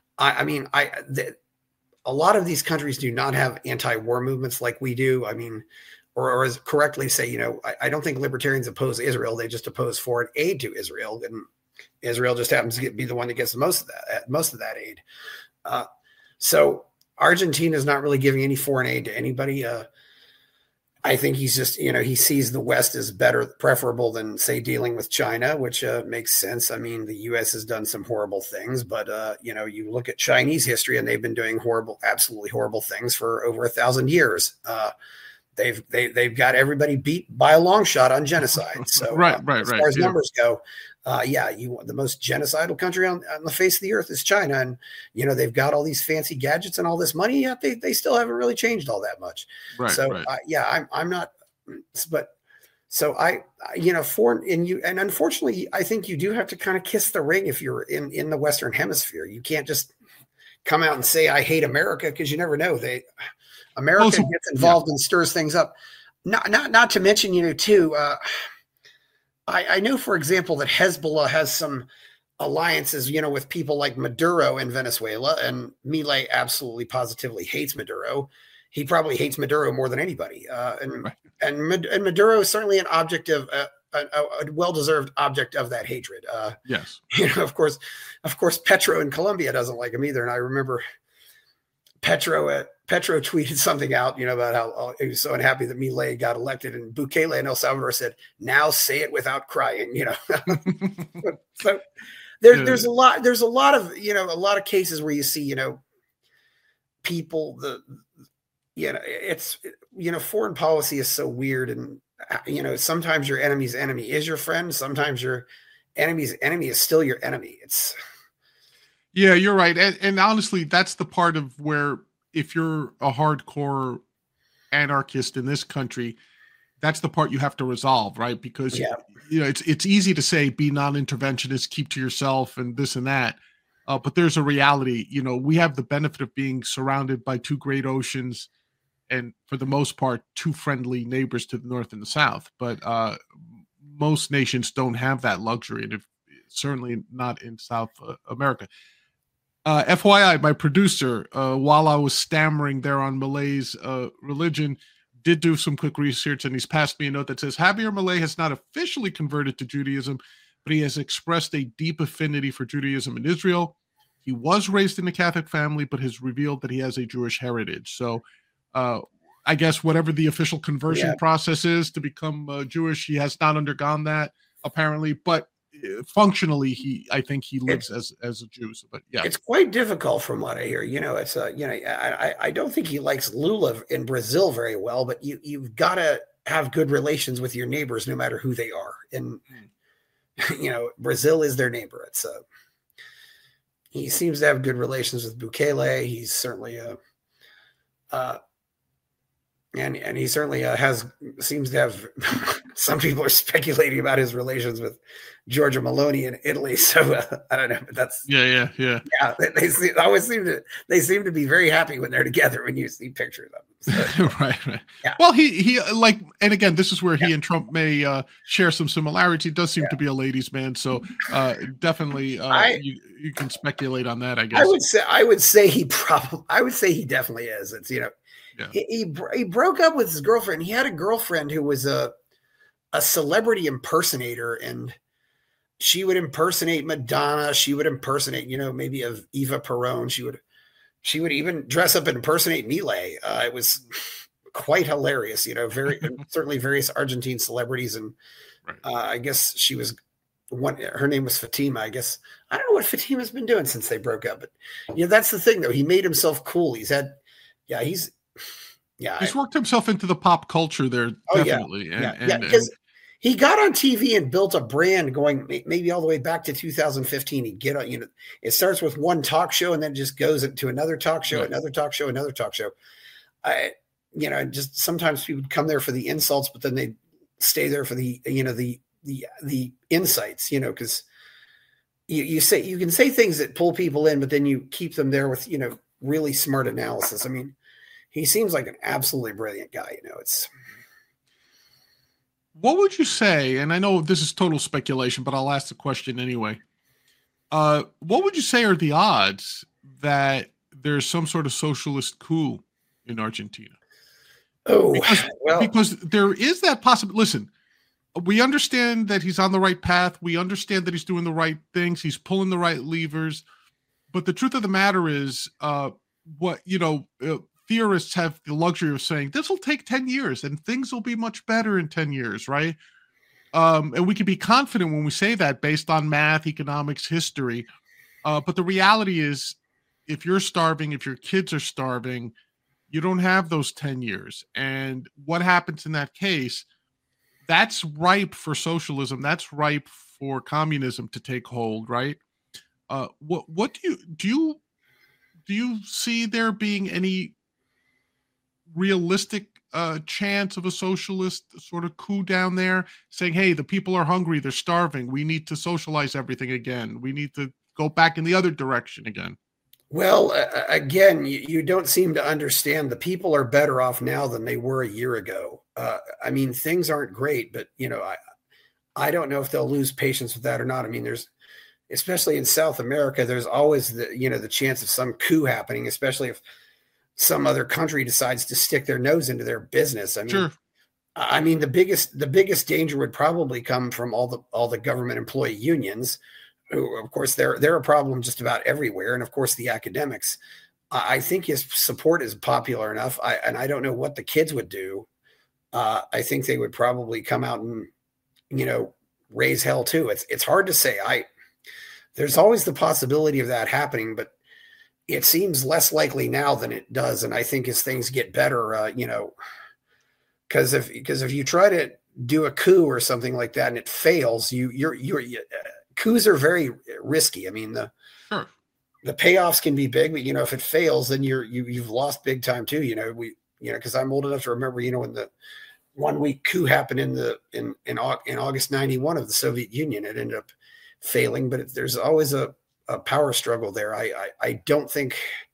A lot of these countries do not have anti-war movements like we do. I mean, or as correctly say, I don't think libertarians oppose Israel. They just oppose foreign aid to Israel, and Israel just happens to be the one that gets most of that aid. So Argentina is not really giving any foreign aid to anybody. I think he's just, he sees the West as preferable than, say, dealing with China, which makes sense. I mean, the U.S. has done some horrible things, but, you look at Chinese history and they've been doing absolutely horrible things for over 1,000 years. They've got everybody beat by a long shot on genocide. So right. As far as numbers go, The most genocidal country on the face of the earth is China, and they've got all these fancy gadgets and all this money, yet they still haven't really changed all that much. Right. So right. I'm not, but so and unfortunately, I think you do have to kind of kiss the ring if you're in the Western Hemisphere. You can't just come out and say I hate America, because you never know. America gets involved and stirs things up. Not to mention, too. I know, for example, that Hezbollah has some alliances, with people like Maduro in Venezuela, and Milei absolutely positively hates Maduro. He probably hates Maduro more than anybody. And Maduro is certainly an object of a well-deserved object of that hatred. Yes. Of course, Petro in Colombia doesn't like him either. And I remember Petro tweeted something out, about how he was so unhappy that Milei got elected, and Bukele in El Salvador said, "Now say it without crying." So there's a lot of cases where you see, people, foreign policy is so weird, and sometimes your enemy's enemy is your friend. Sometimes your enemy's enemy is still your enemy. Yeah, you're right. And honestly, that's the part of where, if you're a hardcore anarchist in this country, that's the part you have to resolve, right? Because it's easy to say be non-interventionist, keep to yourself, and this and that. But there's a reality. We have the benefit of being surrounded by two great oceans, and for the most part, two friendly neighbors to the north and the south. But most nations don't have that luxury, and certainly not in South America. FYI, my producer, while I was stammering there on Milei's religion, did do some quick research, and he's passed me a note that says Javier Milei has not officially converted to Judaism, but he has expressed a deep affinity for Judaism in Israel. He was raised in a Catholic family, but has revealed that he has a Jewish heritage. So I guess whatever the official conversion process is to become Jewish, he has not undergone that, apparently. But functionally, I think he lives as a Jew. So, but yeah, it's quite difficult from what I hear. It's I don't think he likes Lula in Brazil very well, but you've got to have good relations with your neighbors, no matter who they are. And Brazil is their neighbor. He seems to have good relations with Bukele. He's certainly and he certainly seems to have. Some people are speculating about his relations with Giorgia Meloni in Italy. So I don't know, but that's yeah. They seem to be very happy when they're together when you see pictures of them. So, right. Yeah. Well, he and again, this is where he and Trump may share some similarities. He does seem to be a ladies' man, so definitely you can speculate on that. I guess I would say he definitely is. It's he broke up with his girlfriend. He had a girlfriend who was a celebrity impersonator, and she would impersonate Madonna. She would impersonate, maybe of Eva Peron. She would even dress up and impersonate Milei. It was quite hilarious, certainly various Argentine celebrities. And I guess she was her name was Fatima. I guess, I don't know what Fatima's been doing since they broke up, but that's the thing though. He made himself cool. He's worked himself into the pop culture there. Definitely. Because he got on TV and built a brand going maybe all the way back to 2015. He'd get on, it starts with one talk show and then just goes into another talk show, another talk show, another talk show. Just sometimes people would come there for the insults, but then they'd stay there for the insights, because you can say things that pull people in, but then you keep them there with, really smart analysis. I mean, he seems like an absolutely brilliant guy. What would you say, and I know this is total speculation, but I'll ask the question anyway. What would you say are the odds that there's some sort of socialist coup in Argentina? Because there is that possibility. Listen, we understand that he's on the right path. We understand that he's doing the right things. He's pulling the right levers. But the truth of the matter is, theorists have the luxury of saying this will take 10 years and things will be much better in 10 years, right? And we can be confident when we say that based on math, economics, history. But the reality is, if you're starving, if your kids are starving, you don't have those 10 years. And what happens in that case, that's ripe for socialism. That's ripe for communism to take hold, right? What do you see there being any realistic chance of a socialist sort of coup down there, saying, "Hey, the people are hungry, they're starving. We need to socialize everything again. We need to go back in the other direction again." Well, again, you don't seem to understand. The people are better off now than they were a year ago. I mean, things aren't great, but I don't know if they'll lose patience with that or not. I mean, especially in South America, there's always the chance of some coup happening, especially if some other country decides to stick their nose into their business. I mean, Sure. I mean, the biggest danger would probably come from all the government employee unions, who, of course, they're a problem just about everywhere, and of course the academics. I think his support is popular enough. I don't know what the kids would do. I think they would probably come out and raise hell too. It's hard to say. There's always the possibility of that happening, but it seems less likely now than it does. And I think as things get better, because if you try to do a coup or something like that and it fails, coups are very risky. I mean, the payoffs can be big, but if it fails, then you've lost big time too. Because I'm old enough to remember, when the 1 week coup happened in August 91 of the Soviet Union, it ended up failing, but there's always a power struggle there. I don't think,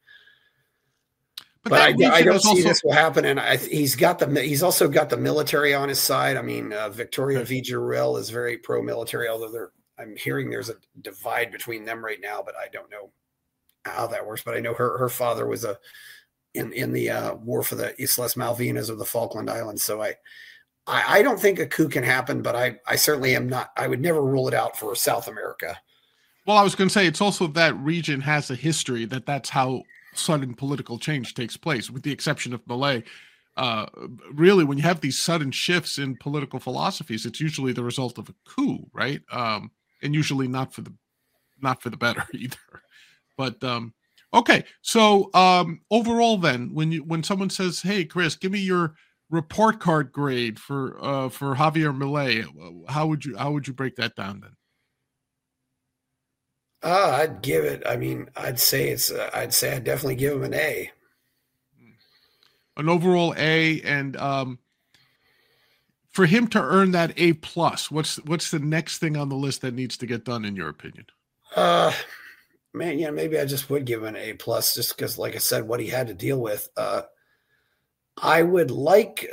but I don't see this will happen. And he's also got the military on his side. I mean, Victoria Villarreal is very pro-military, although I'm hearing there's a divide between them right now, but I don't know how that works. But I know her father was in the war for the Islas Malvinas of the Falkland Islands. So I don't think a coup can happen, but I certainly am not. I would never rule it out for South America. Well, I was going to say, it's also that region has a history that's how sudden political change takes place, with the exception of Malay. Really, when you have these sudden shifts in political philosophies, it's usually the result of a coup, right? And usually not for the better either. But okay, so overall, then, when someone says, "Hey, Chris, give me your report card grade for Javier Milei," how would you break that down then? I'd give it. I mean, I'd say I'd definitely give him an A. An overall A, and for him to earn that A plus, what's the next thing on the list that needs to get done, in your opinion? Man, maybe I just would give him an A plus, just because, like I said, what he had to deal with. I would like.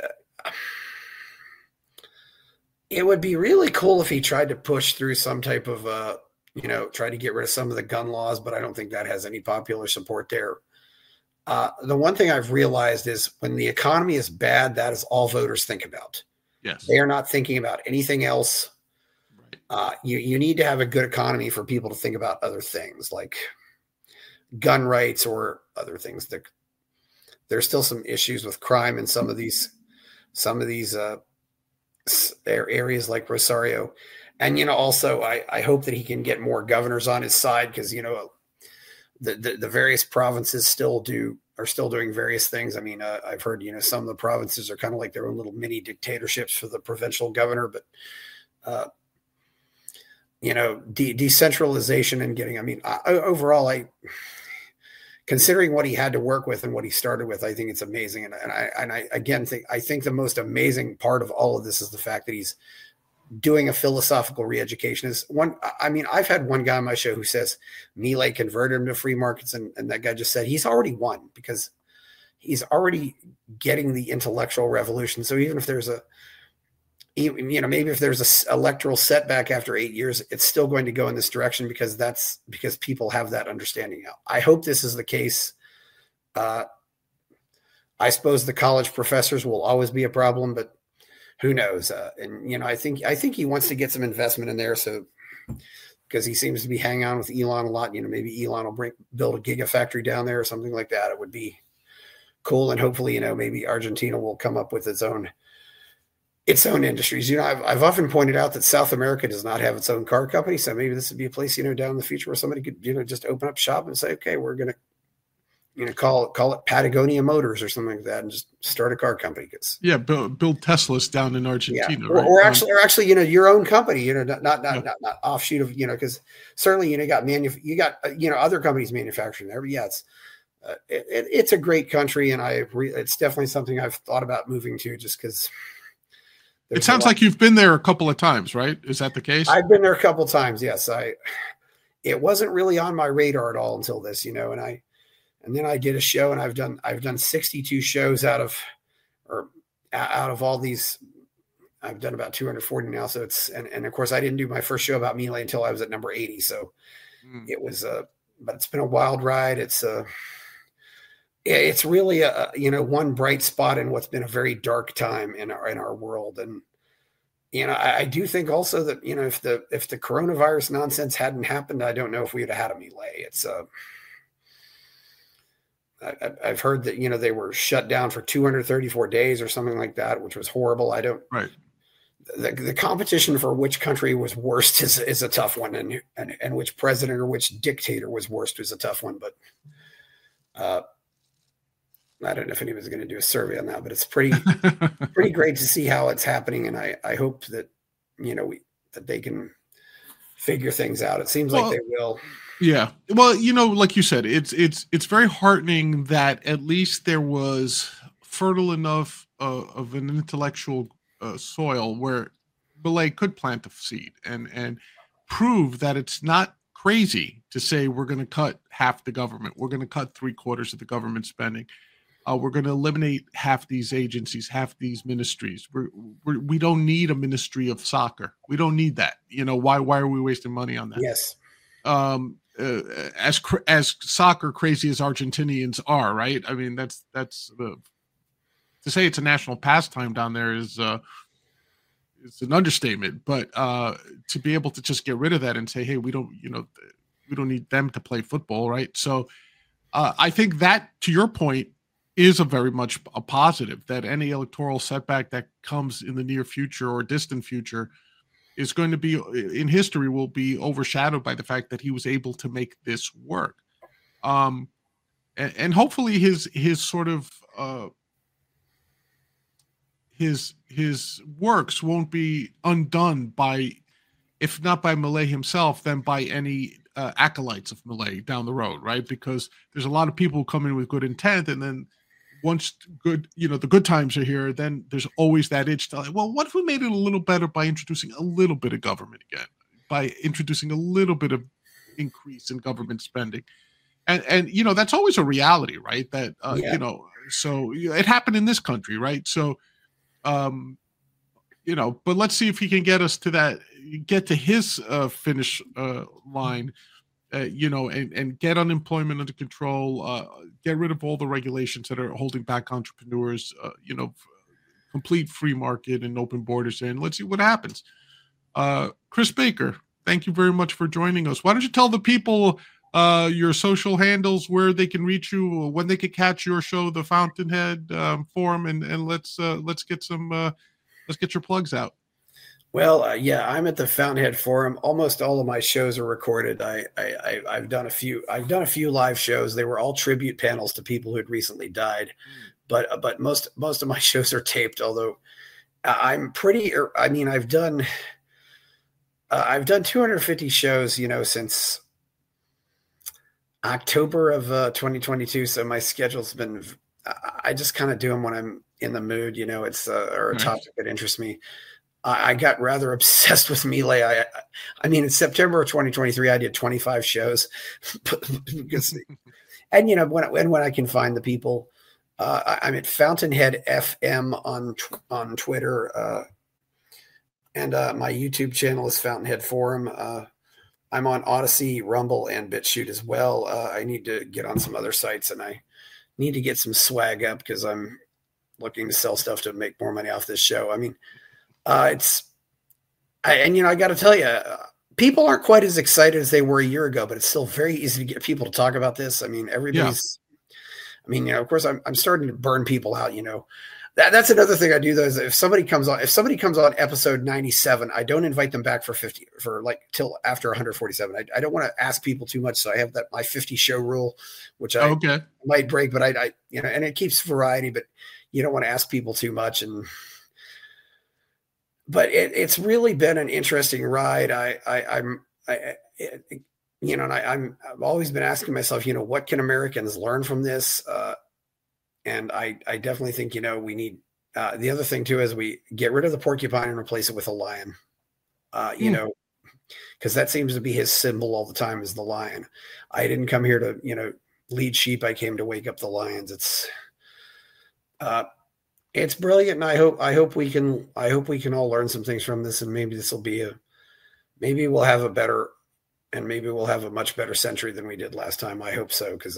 It would be really cool if he tried to push through some type of try to get rid of some of the gun laws, but I don't think that has any popular support there. The one thing I've realized is when the economy is bad, that is all voters think about. Yes. They are not thinking about anything else. Right. You need to have a good economy for people to think about other things like gun rights or other things. There's still some issues with crime in some of these areas like Rosario. And, also, I hope that he can get more governors on his side, because, the various provinces are still doing various things. I mean, I've heard, some of the provinces are kind of like their own little mini dictatorships for the provincial governor. But, decentralization and getting, overall, considering what he had to work with and what he started with, I think it's amazing. And I again think the most amazing part of all of this is the fact that he's doing a philosophical re-education. I've had one guy on my show who says Milei converted him to free markets, and that guy just said he's already won because he's already getting the intellectual revolution. So even if there's maybe if there's a electoral setback after 8 years, it's still going to go in this direction because people have that understanding now. I hope this is the case. I suppose the college professors will always be a problem, but who knows? I think he wants to get some investment in there. So, because he seems to be hanging on with Elon a lot, maybe Elon will build a gigafactory down there or something like that. It would be cool. And hopefully, maybe Argentina will come up with its own industries. I've often pointed out that South America does not have its own car company. So maybe this would be a place, down in the future where somebody could, just open up shop and say, okay, we're going to call it Patagonia Motors or something like that, and just start a car company. Build Teslas down in Argentina, right? Or actually, your own company, not offshoot of, because certainly, you got other companies manufacturing there. But yeah, it's a great country, and it's definitely something I've thought about moving to, just because. It sounds like you've been there a couple of times, right? Is that the case? I've been there a couple of times. Yes, it wasn't really on my radar at all until this, and then I did a show, and I've done 62 shows out of all these. I've done about 240 now. So and of course I didn't do my first show about Milei until I was at number 80. So it was, but it's been a wild ride. It's really one bright spot in what's been a very dark time in our world. And, I do think also that, if the coronavirus nonsense hadn't happened, I don't know if we would have had a Milei. It's I've heard that, they were shut down for 234 days or something like that, which was horrible. Right. The competition for which country was worst is a tough one, and which president or which dictator was worst is a tough one. But I don't know if anyone's going to do a survey on that, but it's pretty great to see how it's happening. And I hope that, that they can figure things out. It seems like they will. Yeah. Well, like you said, it's very heartening that at least there was fertile enough of an intellectual soil where Milei could plant the seed and prove that it's not crazy to say we're going to cut half the government. We're going to cut 3/4 of the government spending. We're going to eliminate half these agencies, half these ministries. We don't need a ministry of soccer. We don't need that. Why are we wasting money on that? Yes. As soccer crazy as Argentinians are, right? I mean, that's to say it's a national pastime down there is it's an understatement. But to be able to just get rid of that and say, hey, we don't need them to play football, right? So I think that, to your point, is a very much a positive, that any electoral setback that comes in the near future or distant future is going to be in history will be overshadowed by the fact that he was able to make this work. And hopefully his sort of his works won't be undone by, if not by Milei himself, then by any acolytes of Milei down the road, right? Because there's a lot of people who come in with good intent, and then once the good times are here, then there's always that itch to, like, well, what if we made it a little better by introducing a little bit of government again, by introducing a little bit of increase in government spending, and that's always a reality, right? That so it happened in this country, right? So, but let's see if he can get us to that, get to his finish line. And get unemployment under control, get rid of all the regulations that are holding back entrepreneurs, complete free market and open borders, and let's see what happens. Chris Baker, thank you very much for joining us. Why don't you tell the people your social handles, where they can reach you, when they can catch your show, the Fountainhead Forum, and let's get your plugs out. Well, I'm at the Fountainhead Forum. Almost all of my shows are recorded. I've done a few live shows. They were all tribute panels to people who had recently died, but most of my shows are taped. Although I've done 250 shows, since October of 2022. So my schedule's been. I just kind of do them when I'm in the mood. It's or a topic that interests me. I got rather obsessed with Milei. In September of 2023, I did 25 shows because, and when I can find the people, I'm at Fountainhead FM on Twitter, and my YouTube channel is Fountainhead Forum. I'm on Odyssey, Rumble, and BitChute as well. I need to get on some other sites, and I need to get some swag up because I'm looking to sell stuff to make more money off this show. I got to tell you, people aren't quite as excited as they were a year ago, but it's still very easy to get people to talk about this. Everybody's, of course I'm starting to burn people out. That's another thing I do though, is if somebody comes on episode 97, I don't invite them back for 50 for like till after 147. I don't want to ask people too much. So I have my 50 show rule, which I might break, but I and it keeps variety, but you don't want to ask people too much. But it's really been an interesting ride. I've always been asking myself, what can Americans learn from this? And I definitely think, we need, the other thing too, is we get rid of the porcupine and replace it with a lion, because that seems to be his symbol all the time, is the lion. I didn't come here to, lead sheep. I came to wake up the lions. It's brilliant. And I hope we can all learn some things from this, and maybe this will be maybe we'll have a much better century than we did last time. I hope so. 'Cause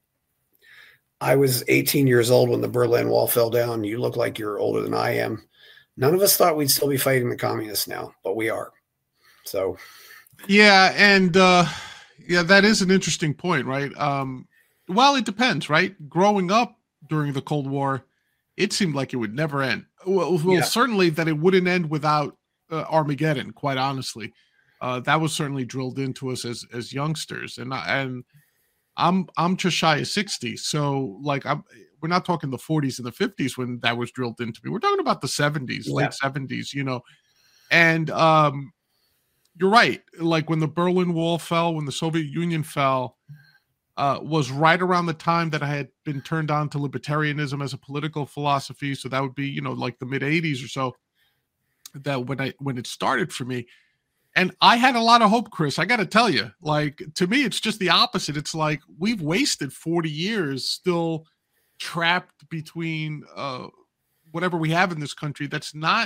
I was 18 years old when the Berlin Wall fell down. You look like you're older than I am. None of us thought we'd still be fighting the communists now, but we are. So, yeah. And, that is an interesting point, right? Well, it depends, right? Growing up during the Cold War, it seemed like it would never end. Well, certainly that it wouldn't end without Armageddon, quite honestly. That was certainly drilled into us as youngsters. And I'm just shy of 60. So like we're not talking the 40s and the 50s when that was drilled into me. We're talking about the 70s, late 70s, and you're right. Like when the Berlin Wall fell, when the Soviet Union fell, was right around the time that I had been turned on to libertarianism as a political philosophy. So that would be, like the mid 80s or so, that when it started for me. And I had a lot of hope, Chris. I got to tell you, like, to me, it's just the opposite. It's like we've wasted 40 years still trapped between whatever we have in this country that's not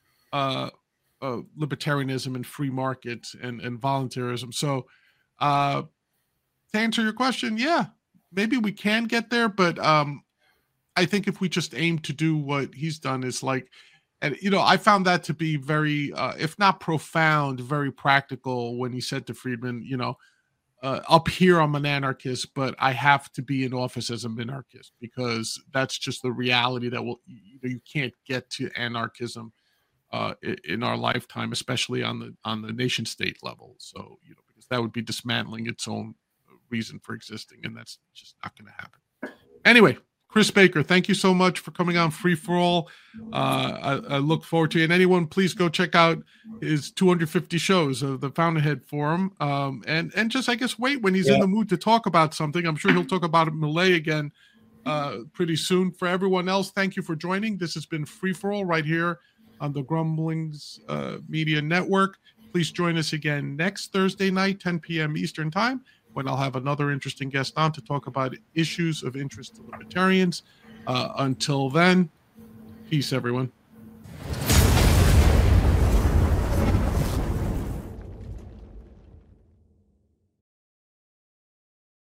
libertarianism and free markets and voluntarism. So to answer your question, yeah, maybe we can get there. But I think if we just aim to do what he's done, is like, and, I found that to be very, if not profound, very practical when he said to Friedman, up here I'm an anarchist, but I have to be in office as a minarchist, because that's just the reality that you can't get to anarchism in our lifetime, especially on the nation state level. So, because that would be dismantling its own reason for existing, and that's just not going to happen. Anyway, Chris Baker, thank you so much for coming on Free for All. I look forward to it. And anyone, please go check out his 250 shows of the Fountainhead Forum. And just, I guess, wait when he's in the mood to talk about something. I'm sure he'll talk about Millet again pretty soon. For everyone else, thank you for joining. This has been Free for All right here on the Grumblings Media Network. Please join us again next Thursday night, 10 p.m. Eastern Time, when I'll have another interesting guest on to talk about issues of interest to libertarians. Until then, peace, everyone.